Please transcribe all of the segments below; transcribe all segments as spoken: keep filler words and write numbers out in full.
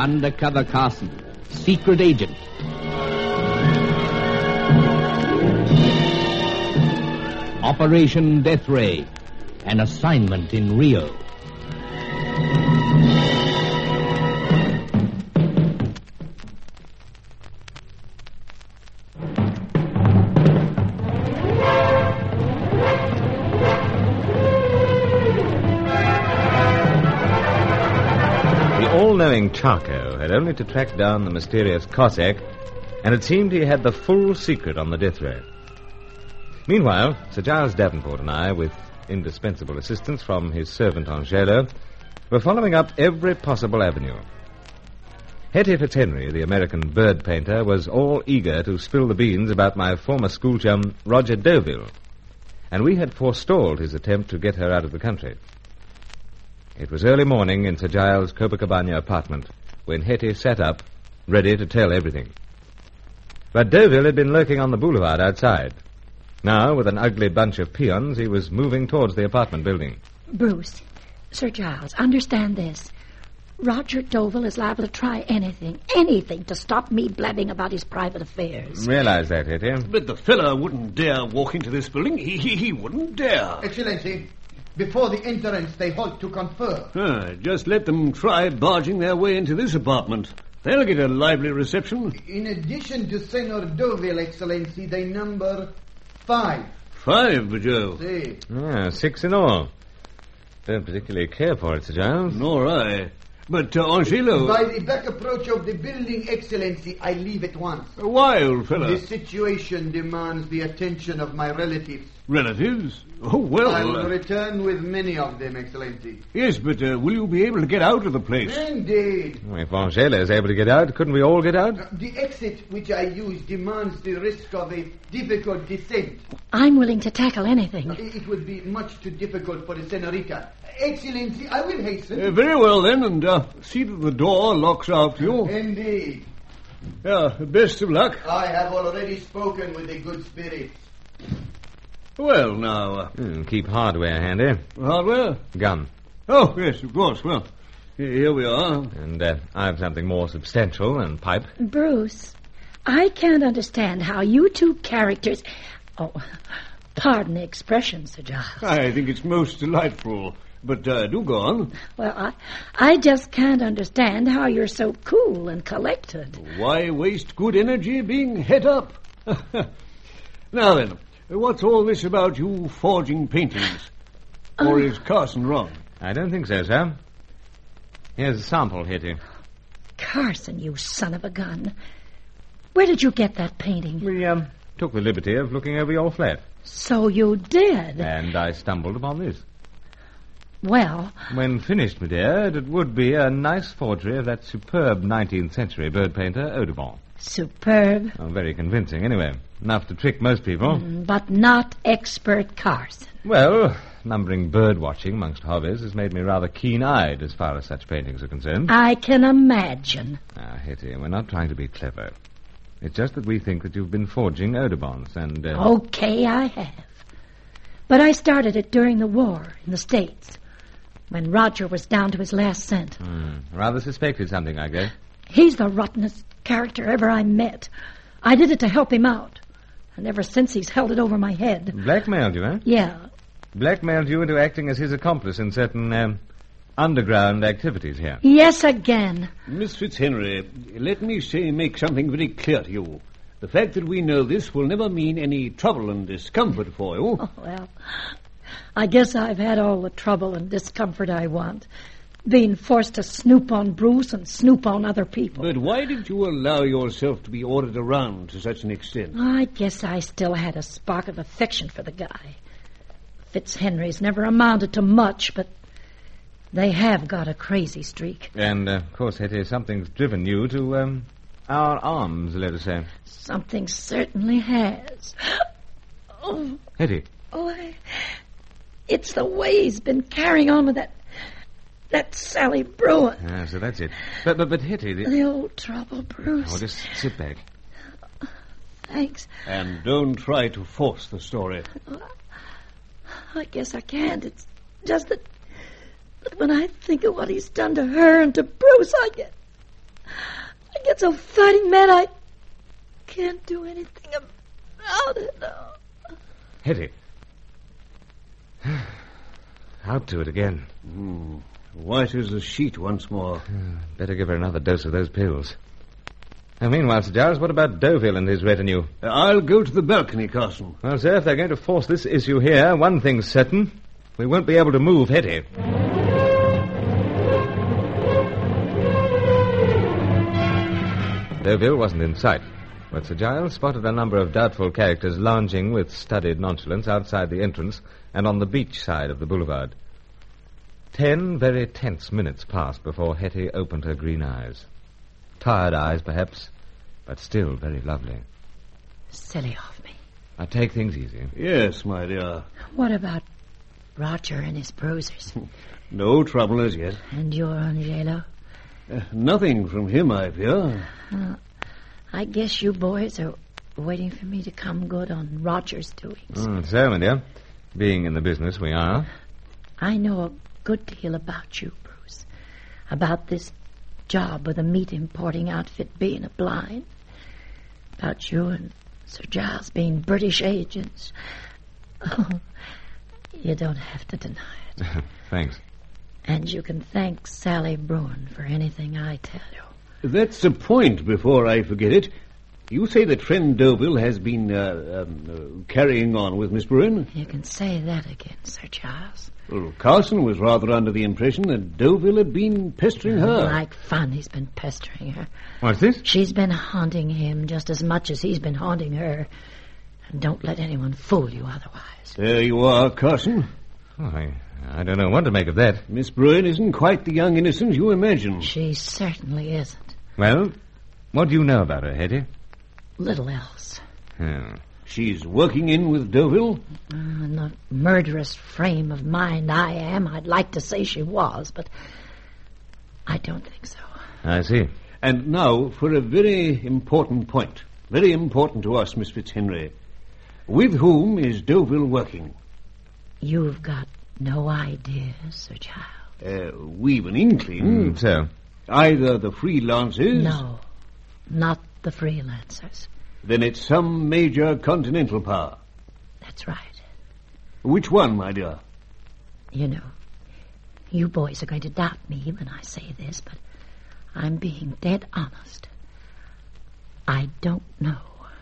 Undercover Carson, secret agent. Operation Death Ray, an assignment in Rio. All-knowing Charco had only to track down the mysterious Cossack, and it seemed he had the full secret on the death ray. Meanwhile, Sir Giles Davenport and I, with indispensable assistance from his servant Angelo, were following up every possible avenue. Hetty Fitzhenry, the American bird painter, was all eager to spill the beans about my former school chum, Roger Deauville, and we had forestalled his attempt to get her out of the country. It was early morning in Sir Giles' Copacabana apartment when Hetty sat up, ready to tell everything. But Deauville had been lurking on the boulevard outside. Now, with an ugly bunch of peons, he was moving towards the apartment building. Bruce, Sir Giles, understand this. Roger Deauville is liable to try anything, anything to stop me blabbing about his private affairs. Realize that, Hetty. But the fellow wouldn't dare walk into this building. He, he, he wouldn't dare. Excellency, before the entrance, they halt to confer. Ah, just let them try barging their way into this apartment. They'll get a lively reception. In addition to Senor Deauville, Excellency, they number five. Five, Joe? Si. Ah, six in all. Don't particularly care for it, Sir Giles. Nor I. But, uh, Angelo... By the back approach of the building, Excellency, I leave at once. Why, old fellow? The situation demands the attention of my relatives. Relatives? Oh, well... I will uh... return with many of them, Excellency. Yes, but uh, will you be able to get out of the place? Indeed. If Angela is able to get out, couldn't we all get out? Uh, the exit which I use demands the risk of a difficult descent. I'm willing to tackle anything. Uh, it would be much too difficult for the senorita. Excellency, I will hasten. Uh, very well, then, and uh, see that the door locks after you. Indeed. Yeah, best of luck. I have already spoken with the good spirits. Well, now... Uh, mm, keep hardware handy. Hardware? Gun. Oh, yes, of course. Well, here we are. And uh, I have something more substantial than pipe. Bruce, I can't understand how you two characters... Oh, pardon the expression, Sir Giles. I think it's most delightful. But uh, do go on. Well, I, I just can't understand how you're so cool and collected. Why waste good energy being het up? Now then, what's all this about you forging paintings? Or uh, is Carson wrong? I don't think so, sir. Here's a sample, Hetty. Carson, you son of a gun. Where did you get that painting? We um, took the liberty of looking over your flat. So you did? And I stumbled upon this. Well... When finished, my dear, it would be a nice forgery of that superb nineteenth century bird painter, Audubon. Superb? Oh, very convincing, anyway. Enough to trick most people. Mm, but not expert Carson. Well, numbering bird watching amongst hobbies has made me rather keen-eyed as far as such paintings are concerned. I can imagine. Ah, Hetty, we're not trying to be clever. It's just that we think that you've been forging Audubons and... Uh... Okay, I have. But I started it during the war in the States, when Roger was down to his last cent. Hmm. Rather suspected something, I guess. He's the rottenest character ever I met. I did it to help him out. And ever since, he's held it over my head. Blackmailed you, eh? Yeah. Blackmailed you into acting as his accomplice in certain um, underground activities here. Yes, again. Miss Fitzhenry, let me say, make something very clear to you. The fact that we know this will never mean any trouble and discomfort for you. Oh, well, I guess I've had all the trouble and discomfort I want. Being forced to snoop on Bruce and snoop on other people. But why did you allow yourself to be ordered around to such an extent? I guess I still had a spark of affection for the guy. Fitzhenry's never amounted to much, but they have got a crazy streak. And, uh, of course, Hetty, something's driven you to um, our arms, let us say. Something certainly has. Oh, Hetty. Oh, I, it's the way he's been carrying on with that... That Sally Bruin. Ah, so that's it. But, but, but Hetty... The, the old trouble, Bruce. Oh, just sit back. Thanks. And don't try to force the story. I guess I can't. It's just that, that when I think of what he's done to her and to Bruce, I get... I get so fighting mad I can't do anything about it. No. Hetty. Out to it again. Hmm. White as a sheet once more. Uh, better give her another dose of those pills. Now, meanwhile, Sir Giles, what about Deauville and his retinue? Uh, I'll go to the balcony, Carson. Well, sir, if they're going to force this issue here, one thing's certain. We won't be able to move Hetty. Deauville wasn't in sight, but Sir Giles spotted a number of doubtful characters lounging with studied nonchalance outside the entrance and on the beach side of the boulevard. Ten very tense minutes passed before Hetty opened her green eyes. Tired eyes, perhaps, but still very lovely. Silly of me. Now, take things easy. Yes, my dear. What about Roger and his bruisers? No trouble as yet. And your Angelo? Uh, nothing from him, I fear. Uh, I guess you boys are waiting for me to come good on Roger's doings. Mm, so, my dear, being in the business we are. I know a good deal about you, Bruce. About this job with the meat importing outfit being a blind. About you and Sir Giles being British agents. Oh, you don't have to deny it. Thanks. And you can thank Sally Bruin for anything I tell you. That's the point, before I forget it. You say that friend Deauville has been uh, um, uh, carrying on with Miss Bruin? You can say that again, Sir Giles. Well, Carson was rather under the impression that Deauville had been pestering her. Like fun, he's been pestering her. What's this? She's been haunting him just as much as he's been haunting her. And don't let anyone fool you otherwise. There you are, Carson. Oh, I, I don't know what to make of that. Miss Bruin isn't quite the young innocent you imagine. She certainly isn't. Well, what do you know about her, Hetty? Little else. Hmm. She's working in with Deauville? Uh, in the murderous frame of mind I am, I'd like to say she was, but I don't think so. I see. And now for a very important point. Very important to us, Miss Fitzhenry. With whom is Deauville working? You've got no idea, Sir Giles. Uh, we've an inkling. Mm, so? Either the freelancers... No, not the freelancers. Then it's some major continental power. That's right. Which one, my dear? You know, you boys are going to doubt me when I say this, but I'm being dead honest. I don't know.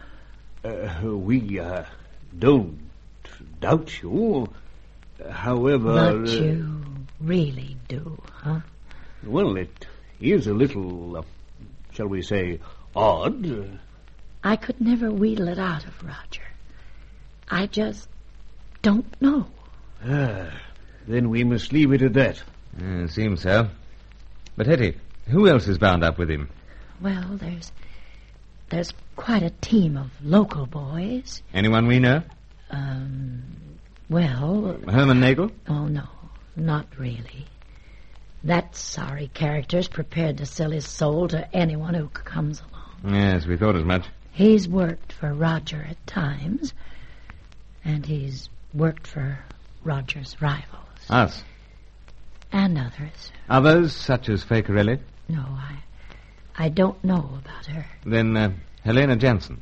Uh, we uh, don't doubt you. However... But you really do, huh? Well, it is a little, uh, shall we say, odd. I could never wheedle it out of Roger. I just don't know. Ah, then we must leave it at that. Uh, it seems so. But, Hetty, who else is bound up with him? Well, there's there's quite a team of local boys. Anyone we know? Um, well... Herman Nagel? Oh, no, not really. That sorry character's prepared to sell his soul to anyone who comes along. Yes, we thought as much. He's worked for Roger at times, and he's worked for Roger's rivals. Us? And others. Others, such as Fakerelli? No, I I don't know about her. Then uh, Helena Jansen?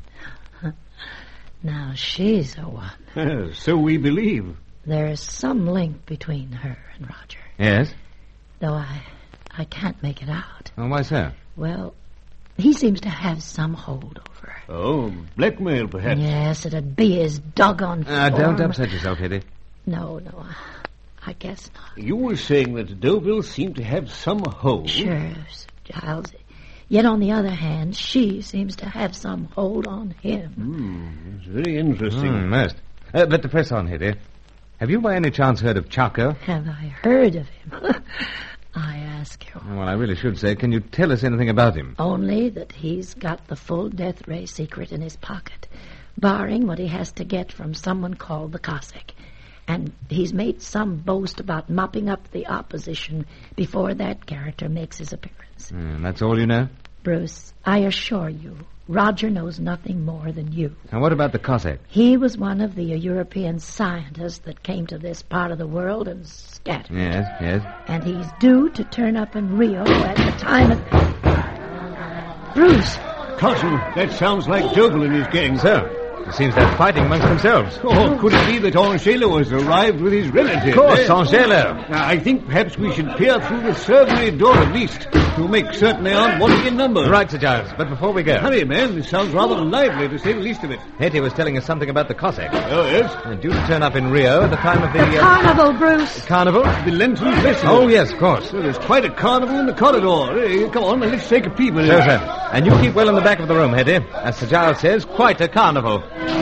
Now, she's a one. So we believe. There's some link between her and Roger. Yes? Though I I can't make it out. Oh, why so? Well, he seems to have some hold over her. Oh, blackmail, perhaps. Yes, it'd be his doggone Uh, don't form. upset yourself, Hetty. No, no, I, I guess not. You were saying that Deauville seemed to have some hold. Sure, Sir Giles. Yet, on the other hand, she seems to have some hold on him. Hmm, it's very interesting. Mm, most. Uh, but to press on, Hetty, have you by any chance heard of Charco? Have I heard of him? I ask you. Well, I really should say, can you tell us anything about him? Only that he's got the full death ray secret in his pocket, barring what he has to get from someone called the Cossack. And he's made some boast about mopping up the opposition before that character makes his appearance. Mm, that's all you know? Bruce, I assure you, Roger knows nothing more than you. And what about the Cossack? He was one of the European scientists that came to this part of the world and scattered. Yes, yes. And he's due to turn up in Rio at the time of... Bruce. Carson, that sounds like Dougal and his gang. So, it seems they're fighting amongst themselves. Oh, could it be that Angelo has arrived with his relative? Of course, eh? Angelo. Now, I think perhaps we should peer through the servants' door at least to make certain they aren't wanting in number. Right, Sir Giles, but before we go... Hurry, man. This sounds rather lively, to say the least of it. Hetty was telling us something about the Cossack. Oh, yes? Uh, due to turn up in Rio at the time of the... The uh, carnival, Bruce. carnival? The Lenten Festival. Oh, yes, of course. Well, there's quite a carnival in the corridor. Eh, come on, let's take a peep at it. So, sir. And you keep well in the back of the room, Hetty. As Sir Giles says, quite a carnival.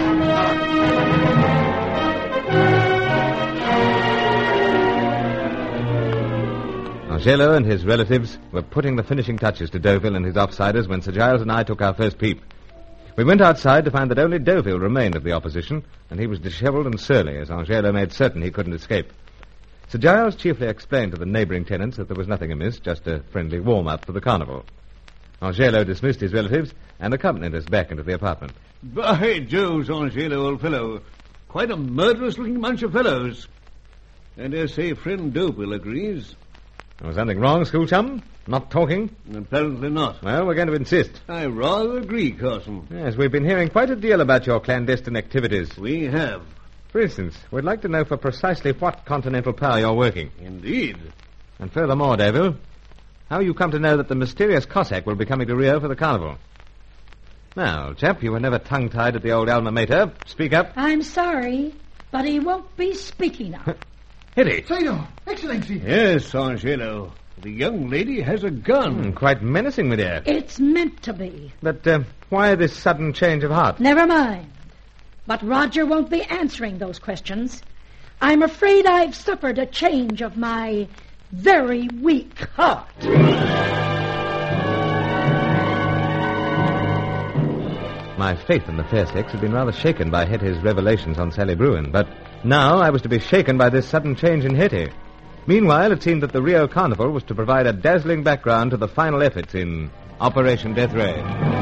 Angelo and his relatives were putting the finishing touches to Deauville and his offsiders when Sir Giles and I took our first peep. We went outside to find that only Deauville remained of the opposition, and he was dishevelled and surly, as Angelo made certain he couldn't escape. Sir Giles chiefly explained to the neighbouring tenants that there was nothing amiss, just a friendly warm-up for the carnival. Angelo dismissed his relatives and accompanied us back into the apartment. By Jove's, Angelo, old fellow. Quite a murderous-looking bunch of fellows. I dare say friend Deauville agrees. Was something wrong, school chum? Not talking? Apparently not. Well, we're going to insist. I rather agree, Carson. Yes, we've been hearing quite a deal about your clandestine activities. We have. For instance, we'd like to know for precisely what continental power you're working. Indeed. And furthermore, Deauville, how you come to know that the mysterious Cossack will be coming to Rio for the carnival. Now, old chap, you were never tongue-tied at the old alma mater. Speak up. I'm sorry, but he won't be speaking now. Hetty. Sino, Excellency. Yes, Angelo. The young lady has a gun. Mm, quite menacing, my dear. It's meant to be. But uh, why this sudden change of heart? Never mind. But Roger won't be answering those questions. I'm afraid I've suffered a change of my very weak heart. My faith in the fair sex had been rather shaken by Hetty's revelations on Sally Bruin, but now I was to be shaken by this sudden change in Hetty. Meanwhile, it seemed that the Rio Carnival was to provide a dazzling background to the final efforts in Operation Death Ray.